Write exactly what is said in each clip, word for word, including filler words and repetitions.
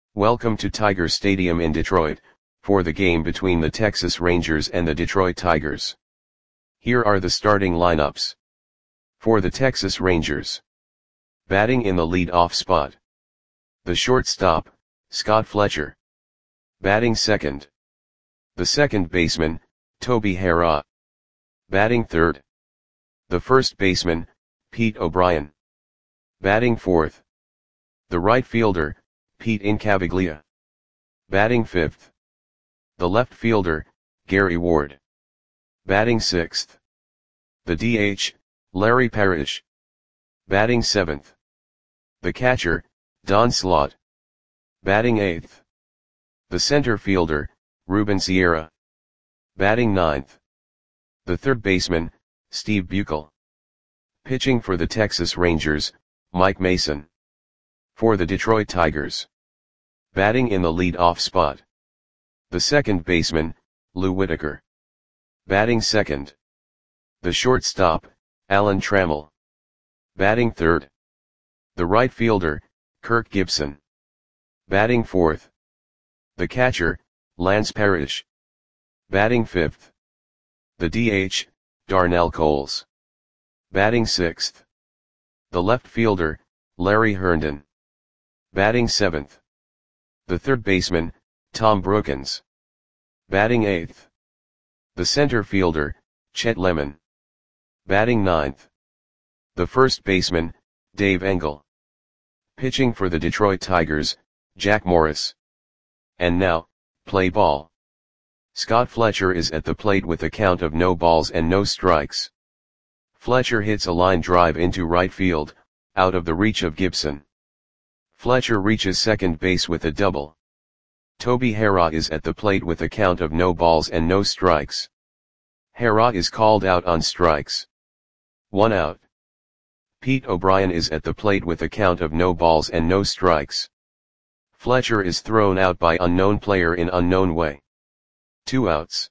Welcome to Tiger Stadium in Detroit, for the game between the Texas Rangers and the Detroit Tigers. Here are the starting lineups. For the Texas Rangers. Batting in the lead-off spot. The shortstop, Scott Fletcher. Batting second. The second baseman, Toby Harrah. Batting third. The first baseman, Pete O'Brien. Batting fourth. The right fielder, Pete Incaviglia. Batting fifth. The left fielder, Gary Ward. Batting sixth. The D H, Larry Parrish. Batting seventh. The catcher, Don Slaught. Batting eighth. The center fielder, Ruben Sierra. Batting ninth. The third baseman, Steve Buechel. Pitching for the Texas Rangers, Mike Mason. For the Detroit Tigers. Batting in the lead-off spot. The second baseman, Lou Whitaker. Batting second. The shortstop, Alan Trammell. Batting third. The right fielder, Kirk Gibson. Batting fourth. The catcher, Lance Parrish. Batting fifth. The D H, Darnell Coles. Batting sixth. The left fielder, Larry Herndon. Batting seventh. The third baseman, Tom Brookens. Batting eighth. The center fielder, Chet Lemon. Batting ninth. The first baseman, Dave Engel. Pitching for the Detroit Tigers, Jack Morris. And now, play ball. Scott Fletcher is at the plate with a count of no balls and no strikes. Fletcher hits a line drive into right field, out of the reach of Gibson. Fletcher reaches second base with a double. Toby Harrah is at the plate with a count of no balls and no strikes. Harrah is called out on strikes. One out. Pete O'Brien is at the plate with a count of no balls and no strikes. Fletcher is thrown out by unknown player in unknown way. Two outs.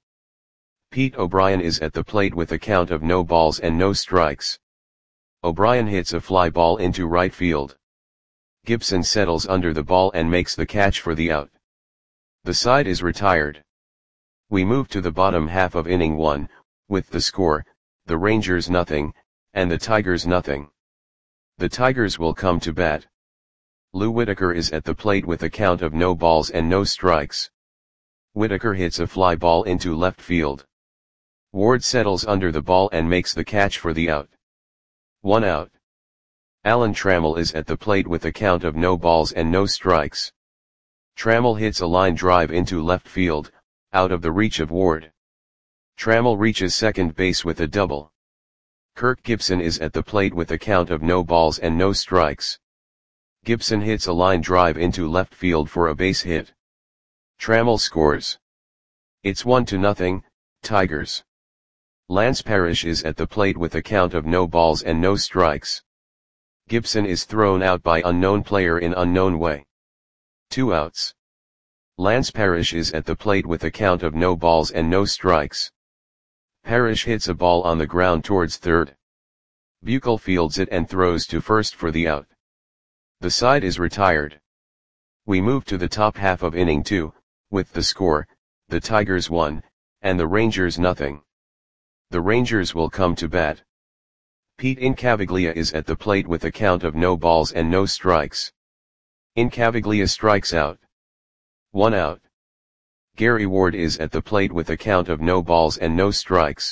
Pete O'Brien is at the plate with a count of no balls and no strikes. O'Brien hits a fly ball into right field. Gibson settles under the ball and makes the catch for the out. The side is retired. We move to the bottom half of inning one, with the score, the Rangers nothing, and the Tigers nothing. The Tigers will come to bat. Lou Whitaker is at the plate with a count of no balls and no strikes. Whitaker hits a fly ball into left field. Ward settles under the ball and makes the catch for the out. One out. Alan Trammell is at the plate with a count of no balls and no strikes. Trammell hits a line drive into left field, out of the reach of Ward. Trammell reaches second base with a double. Kirk Gibson is at the plate with a count of no balls and no strikes. Gibson hits a line drive into left field for a base hit. Trammell scores. It's one to nothing, Tigers. Lance Parrish is at the plate with a count of no balls and no strikes. Gibson is thrown out by unknown player in unknown way. Two outs. Lance Parrish is at the plate with a count of no balls and no strikes. Parrish hits a ball on the ground towards third. Buechel fields it and throws to first for the out. The side is retired. We move to the top half of inning two, with the score, the Tigers one, and the Rangers nothing. The Rangers will come to bat. Pete Incaviglia is at the plate with a count of no balls and no strikes. Incaviglia strikes out. One out. Gary Ward is at the plate with a count of no balls and no strikes.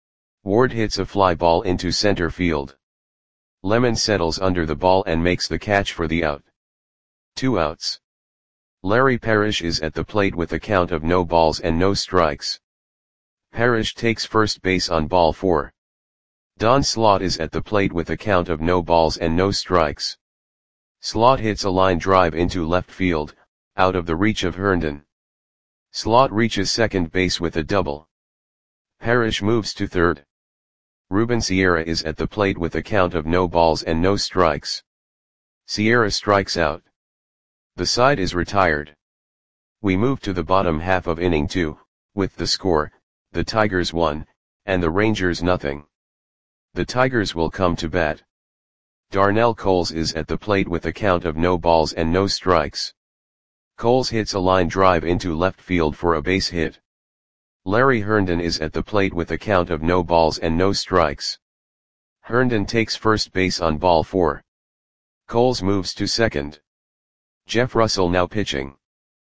Ward hits a fly ball into center field. Lemon settles under the ball and makes the catch for the out. Two outs. Larry Parrish is at the plate with a count of no balls and no strikes. Parrish takes first base on ball four. Don Slaught is at the plate with a count of no balls and no strikes. Slaught hits a line drive into left field, out of the reach of Herndon. Slaught reaches second base with a double. Parrish moves to third. Ruben Sierra is at the plate with a count of no balls and no strikes. Sierra strikes out. The side is retired. We move to the bottom half of inning two, with the score, the Tigers one, and the Rangers nothing. The Tigers will come to bat. Darnell Coles is at the plate with a count of no balls and no strikes. Coles hits a line drive into left field for a base hit. Larry Herndon is at the plate with a count of no balls and no strikes. Herndon takes first base on ball four. Coles moves to second. Jeff Russell now pitching.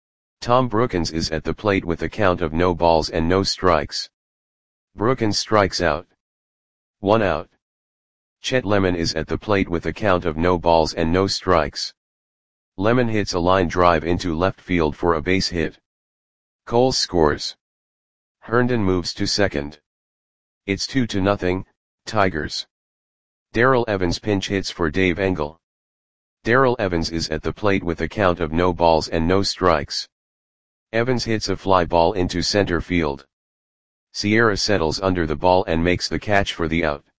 Tom Brookens is at the plate with a count of no balls and no strikes. Brookens strikes out. One out. Chet Lemon is at the plate with a count of no balls and no strikes. Lemon hits a line drive into left field for a base hit. Coles scores. Herndon moves to second. It's two to nothing, Tigers. Darrell Evans pinch hits for Dave Engel. Darrell Evans is at the plate with a count of no balls and no strikes. Evans hits a fly ball into center field. Sierra settles under the ball and makes the catch for the out.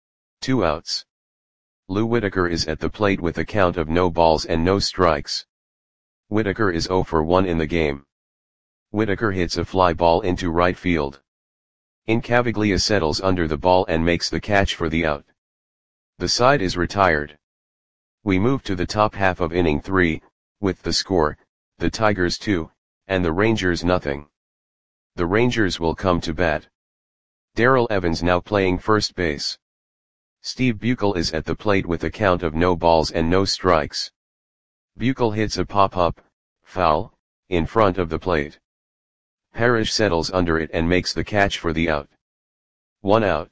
Two outs. Lou Whitaker is at the plate with a count of no balls and no strikes. Whitaker is oh for one in the game. Whitaker hits a fly ball into right field. Incaviglia settles under the ball and makes the catch for the out. The side is retired. We move to the top half of inning three, with the score, the Tigers two, and the Rangers nothing. The Rangers will come to bat. Darrell Evans now playing first base. Steve Buechel is at the plate with a count of no balls and no strikes. Buechel hits a pop-up, foul, in front of the plate. Parrish settles under it and makes the catch for the out. One out.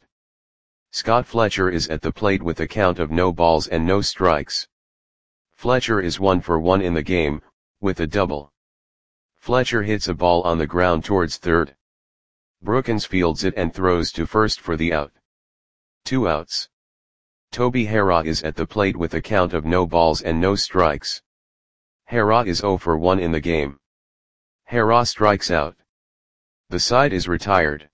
Scott Fletcher is at the plate with a count of no balls and no strikes. Fletcher is one for one in the game, with a double. Fletcher hits a ball on the ground towards third. Brookens fields it and throws to first for the out. Two outs. Toby Harrah is at the plate with a count of no balls and no strikes. Harrah is oh for one in the game. Harrah strikes out. The side is retired.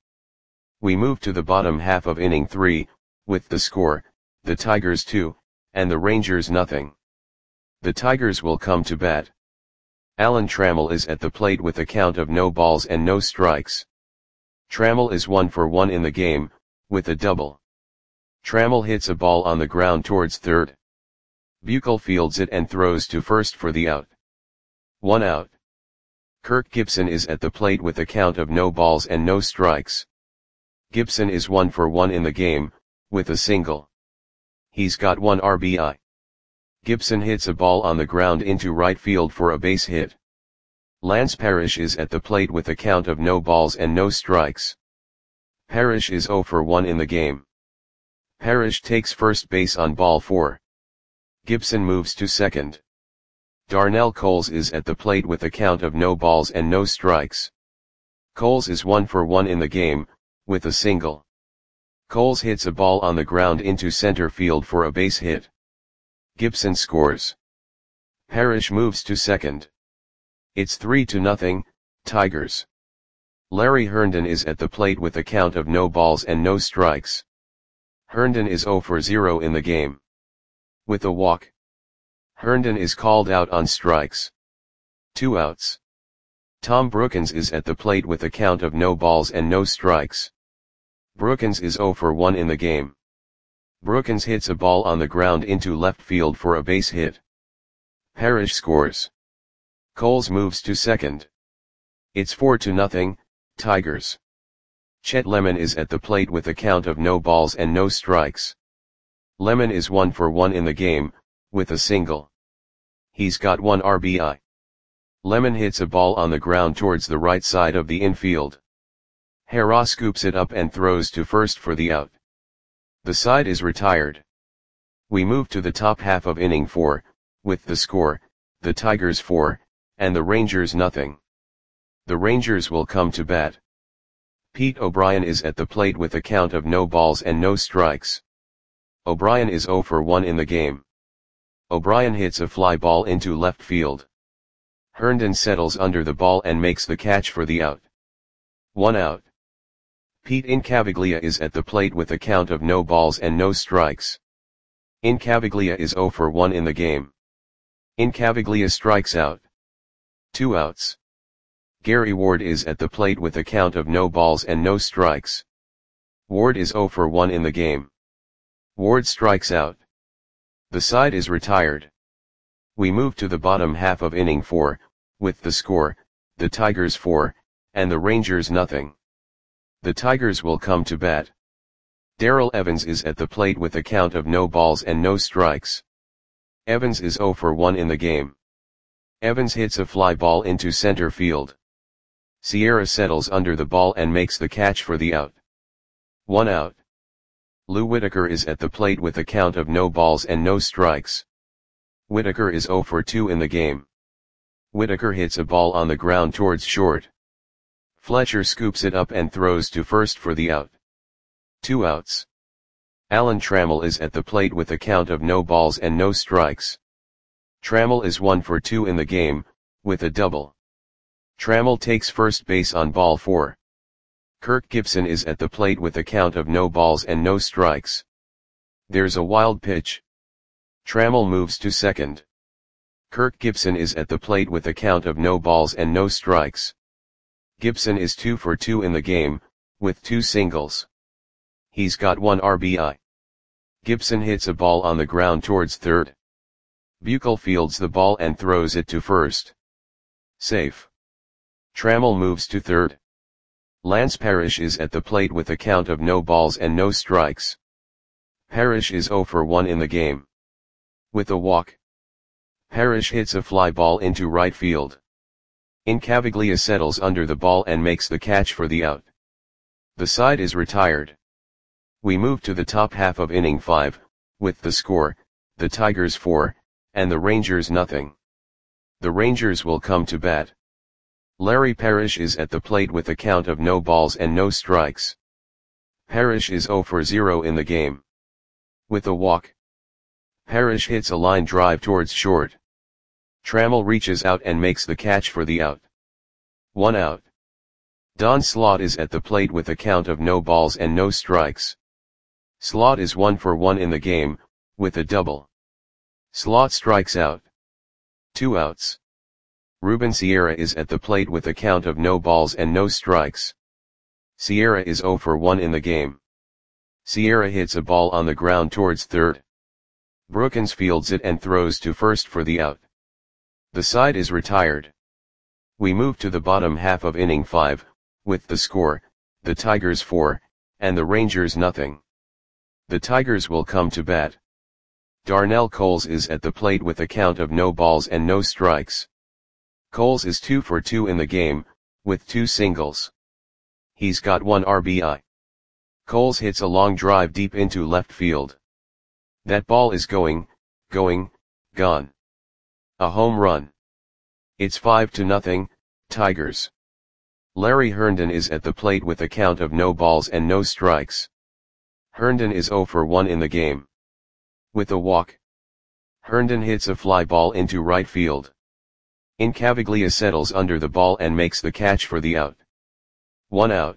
We move to the bottom half of inning three, with the score, the Tigers two, and the Rangers nothing. The Tigers will come to bat. Alan Trammell is at the plate with a count of no balls and no strikes. Trammell is one for one in the game, with a double. Trammell hits a ball on the ground towards third. Buechel fields it and throws to first for the out. One out. Kirk Gibson is at the plate with a count of no balls and no strikes. Gibson is one for one in the game, with a single. He's got one R B I. Gibson hits a ball on the ground into right field for a base hit. Lance Parrish is at the plate with a count of no balls and no strikes. Parrish is oh for one in the game. Parrish takes first base on ball four. Gibson moves to second. Darnell Coles is at the plate with a count of no balls and no strikes. Coles is one for one in the game, with a single. Coles hits a ball on the ground into center field for a base hit. Gibson scores. Parrish moves to second. It's three to nothing, Tigers. Larry Herndon is at the plate with a count of no balls and no strikes. Herndon is oh for zero in the game. With a walk. Herndon is called out on strikes. Two outs. Tom Brookens is at the plate with a count of no balls and no strikes. Brookens is oh for one in the game. Brookens hits a ball on the ground into left field for a base hit. Parrish scores. Coles moves to second. It's four to nothing, Tigers. Chet Lemon is at the plate with a count of no balls and no strikes. Lemon is one for one in the game, with a single. He's got one R B I. Lemon hits a ball on the ground towards the right side of the infield. Harrah scoops it up and throws to first for the out. The side is retired. We move to the top half of inning four, with the score, the Tigers four, and the Rangers nothing. The Rangers will come to bat. Pete O'Brien is at the plate with a count of no balls and no strikes. O'Brien is oh for one in the game. O'Brien hits a fly ball into left field. Herndon settles under the ball and makes the catch for the out. One out. Pete Incaviglia is at the plate with a count of no balls and no strikes. Incaviglia is oh for one in the game. Incaviglia strikes out. Two outs. Gary Ward is at the plate with a count of no balls and no strikes. Ward is oh for one in the game. Ward strikes out. The side is retired. We move to the bottom half of inning four, with the score, the Tigers four, and the Rangers nothing. The Tigers will come to bat. Darrell Evans is at the plate with a count of no balls and no strikes. Evans is zero for one in the game. Evans hits a fly ball into center field. Sierra settles under the ball and makes the catch for the out. One out. Lou Whitaker is at the plate with a count of no balls and no strikes. Whitaker is zero for two in the game. Whitaker hits a ball on the ground towards short. Fletcher scoops it up and throws to first for the out. Two outs. Alan Trammell is at the plate with a count of no balls and no strikes. Trammell is one for two in the game, with a double. Trammell takes first base on ball four. Kirk Gibson is at the plate with a count of no balls and no strikes. There's a wild pitch. Trammell moves to second. Kirk Gibson is at the plate with a count of no balls and no strikes. Gibson is two for two in the game, with two singles. He's got one R B I. Gibson hits a ball on the ground towards third. Buechel fields the ball and throws it to first. Safe. Trammell moves to third. Lance Parrish is at the plate with a count of no balls and no strikes. Parrish is zero for one in the game. With a walk. Parrish hits a fly ball into right field. Incaviglia settles under the ball and makes the catch for the out. The side is retired. We move to the top half of inning five, with the score, the Tigers four, and the Rangers nothing. The Rangers will come to bat. Larry Parrish is at the plate with a count of no balls and no strikes. Parrish is zero for zero in the game. With a walk. Parrish hits a line drive towards short. Trammell reaches out and makes the catch for the out. One out. Don Slaught is at the plate with a count of no balls and no strikes. Slaught is one for one in the game, with a double. Slaught strikes out. Two outs. Ruben Sierra is at the plate with a count of no balls and no strikes. Sierra is zero for one in the game. Sierra hits a ball on the ground towards third. Brookins fields it and throws to first for the out. The side is retired. We move to the bottom half of inning five, with the score, the Tigers four, and the Rangers nothing. The Tigers will come to bat. Darnell Coles is at the plate with a count of no balls and no strikes. Coles is two for two in the game, with two singles. He's got one R B I. Coles hits a long drive deep into left field. That ball is going, going, gone. A home run. It's five to nothing, Tigers. Larry Herndon is at the plate with a count of no balls and no strikes. Herndon is zero for one in the game. With a walk. Herndon hits a fly ball into right field. Incaviglia settles under the ball and makes the catch for the out. One out.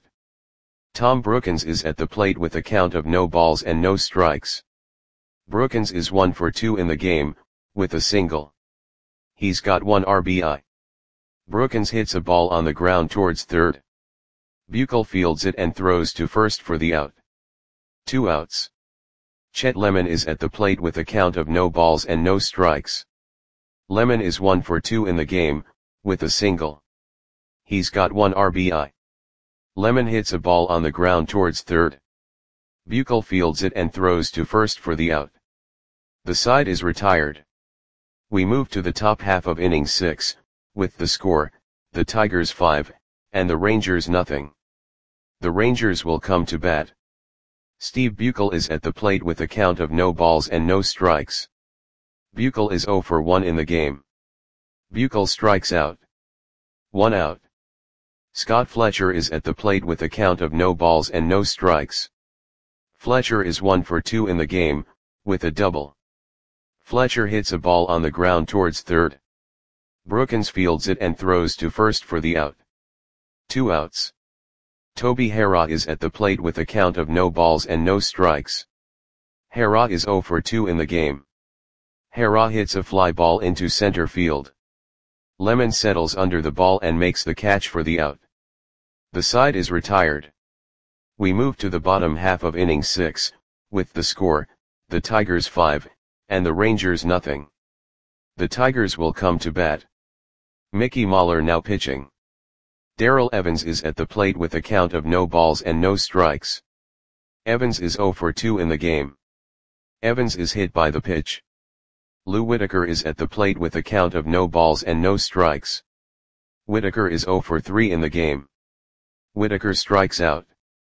Tom Brookins is at the plate with a count of no balls and no strikes. Brookins is one for two in the game, with a single. He's got one R B I. Brookins hits a ball on the ground towards third. Buechel fields it and throws to first for the out. Two outs. Chet Lemon is at the plate with a count of no balls and no strikes. Lemon is one for two in the game, with a single. He's got one R B I. Lemon hits a ball on the ground towards third. Buechel fields it and throws to first for the out. The side is retired. We move to the top half of inning six, with the score, the Tigers five, and the Rangers nothing. The Rangers will come to bat. Steve Buechel is at the plate with a count of no balls and no strikes. Buechel is zero for one in the game. Buechel strikes out. One out. Scott Fletcher is at the plate with a count of no balls and no strikes. Fletcher is one for two in the game, with a double. Fletcher hits a ball on the ground towards third. Brookins fields it and throws to first for the out. Two outs. Toby Harrah is at the plate with a count of no balls and no strikes. Harrah is zero for two in the game. Harrah hits a fly ball into center field. Lemon settles under the ball and makes the catch for the out. The side is retired. We move to the bottom half of inning six, with the score, the Tigers five, and the Rangers nothing. The Tigers will come to bat. Mickey Mahler now pitching. Darrell Evans is at the plate with a count of no balls and no strikes. Evans is zero for two in the game. Evans is hit by the pitch. Lou Whitaker is at the plate with a count of no balls and no strikes. Whitaker is zero for three in the game. Whitaker strikes out.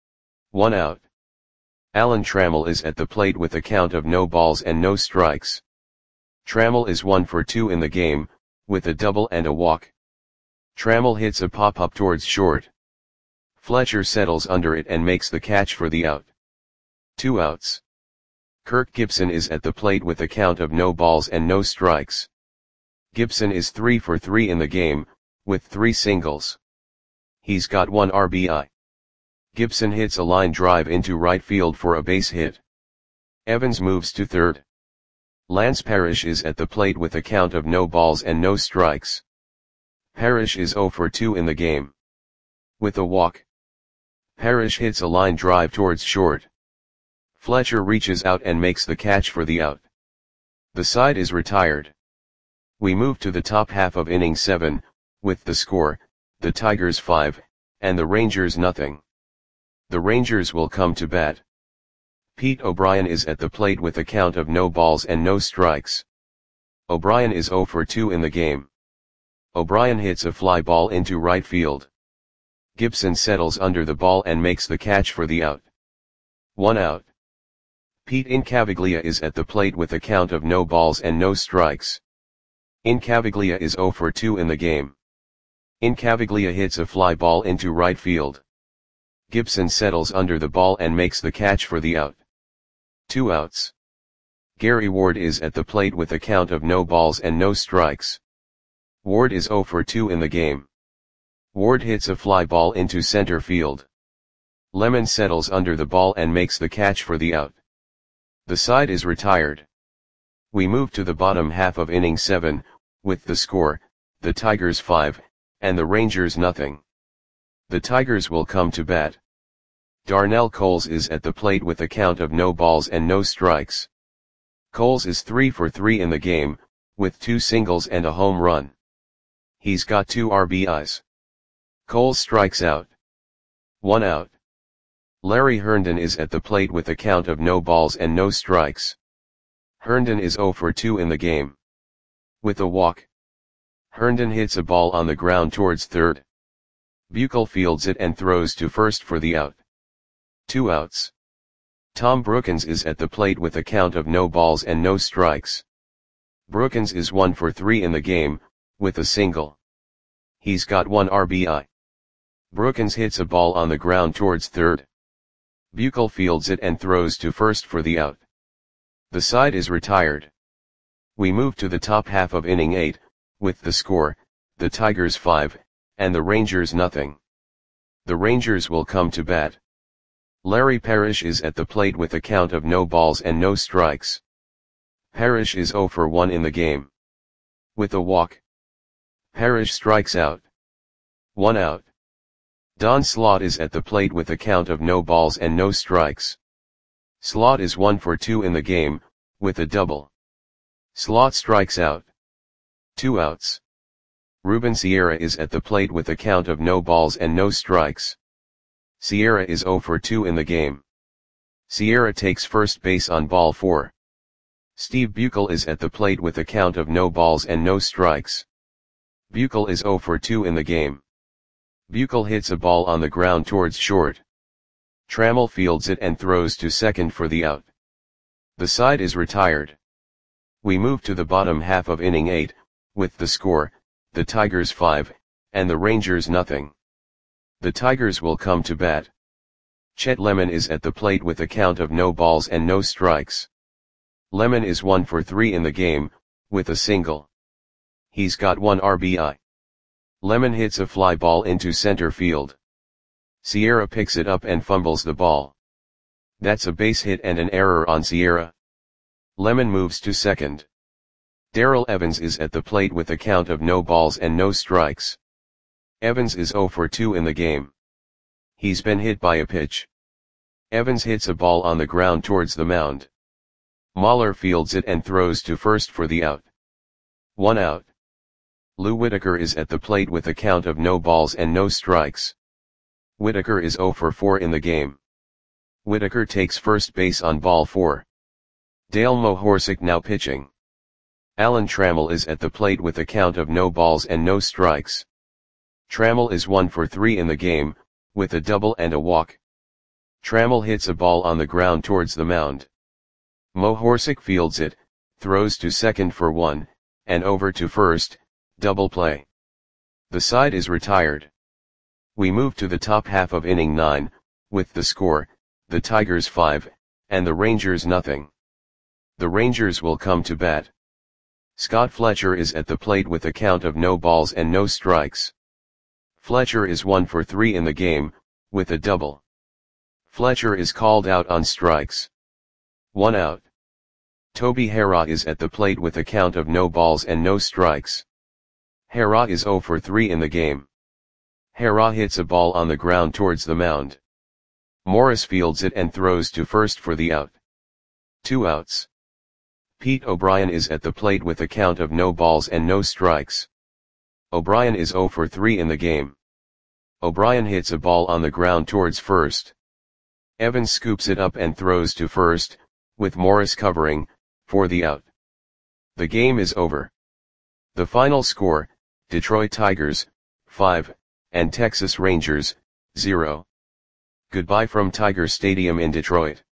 One out. Alan Trammell is at the plate with a count of no balls and no strikes. Trammell is one for two in the game, with a double and a walk. Trammell hits a pop-up towards short. Fletcher settles under it and makes the catch for the out. Two outs. Kirk Gibson is at the plate with a count of no balls and no strikes. Gibson is three for three in the game, with three singles. He's got one R B I. Gibson hits a line drive into right field for a base hit. Evans moves to third. Lance Parrish is at the plate with a count of no balls and no strikes. Parrish is zero for two in the game. With a walk. Parrish hits a line drive towards short. Fletcher reaches out and makes the catch for the out. The side is retired. We move to the top half of inning seven, with the score, the Tigers five, and the Rangers nothing. The Rangers will come to bat. Pete O'Brien is at the plate with a count of no balls and no strikes. O'Brien is zero for two in the game. O'Brien hits a fly ball into right field. Gibson settles under the ball and makes the catch for the out. One out. Pete Incaviglia is at the plate with a count of no balls and no strikes. Incaviglia is zero for two in the game. Incaviglia hits a fly ball into right field. Gibson settles under the ball and makes the catch for the out. Two outs. Gary Ward is at the plate with a count of no balls and no strikes. Ward is zero for two in the game. Ward hits a fly ball into center field. Lemon settles under the ball and makes the catch for the out. The side is retired. We move to the bottom half of inning seven, with the score, the Tigers five, and the Rangers nothing. The Tigers will come to bat. Darnell Coles is at the plate with a count of no balls and no strikes. Coles is three for three in the game, with two singles and a home run. He's got two R B Is. Coles strikes out. One out. Larry Herndon is at the plate with a count of no balls and no strikes. Herndon is zero for two in the game. With a walk. Herndon hits a ball on the ground towards third. Buechel fields it and throws to first for the out. Two outs. Tom Brookens is at the plate with a count of no balls and no strikes. Brookens is one for three in the game, with a single. He's got one R B I. Brookens hits a ball on the ground towards third. Buechel fields it and throws to first for the out. The side is retired. We move to the top half of inning eight, with the score, the Tigers five, and the Rangers nothing. The Rangers will come to bat. Larry Parrish is at the plate with a count of no balls and no strikes. Parrish is zero for one in the game. With a walk. Parrish strikes out. One out. Don Slaught is at the plate with a count of no balls and no strikes. Slaught is one for two in the game, with a double. Slaught strikes out. Two outs. Ruben Sierra is at the plate with a count of no balls and no strikes. Sierra is zero for two in the game. Sierra takes first base on ball four. Steve Buechel is at the plate with a count of no balls and no strikes. Buechel is zero for two in the game. Buechel hits a ball on the ground towards short. Trammell fields it and throws to second for the out. The side is retired. We move to the bottom half of inning eight, with the score, the Tigers five, and the Rangers nothing. The Tigers will come to bat. Chet Lemon is at the plate with a count of no balls and no strikes. Lemon is one for three in the game, with a single. He's got one R B I. Lemon hits a fly ball into center field. Sierra picks it up and fumbles the ball. That's a base hit and an error on Sierra. Lemon moves to second. Darrell Evans is at the plate with a count of no balls and no strikes. Evans is zero for two in the game. He's been hit by a pitch. Evans hits a ball on the ground towards the mound. Mahler fields it and throws to first for the out. One out. Lou Whitaker is at the plate with a count of no balls and no strikes. Whitaker is zero for four in the game. Whitaker takes first base on ball four. Dale Mohorsic now pitching. Alan Trammell is at the plate with a count of no balls and no strikes. Trammell is one for three in the game, with a double and a walk. Trammell hits a ball on the ground towards the mound. Mohorsic fields it, throws to second for one, and over to first, double play. The side is retired. We move to the top half of inning nine, with the score, the Tigers five, and the Rangers nothing. The Rangers will come to bat. Scott Fletcher is at the plate with a count of no balls and no strikes. Fletcher is one for three in the game, with a double. Fletcher is called out on strikes. One out. Toby Harrah is at the plate with a count of no balls and no strikes. Harrah is zero for three in the game. Harrah hits a ball on the ground towards the mound. Morris fields it and throws to first for the out. Two outs. Pete O'Brien is at the plate with a count of no balls and no strikes. O'Brien is zero for three in the game. O'Brien hits a ball on the ground towards first. Evans scoops it up and throws to first, with Morris covering, for the out. The game is over. The final score, Detroit Tigers, five, and Texas Rangers, zero. Goodbye from Tiger Stadium in Detroit.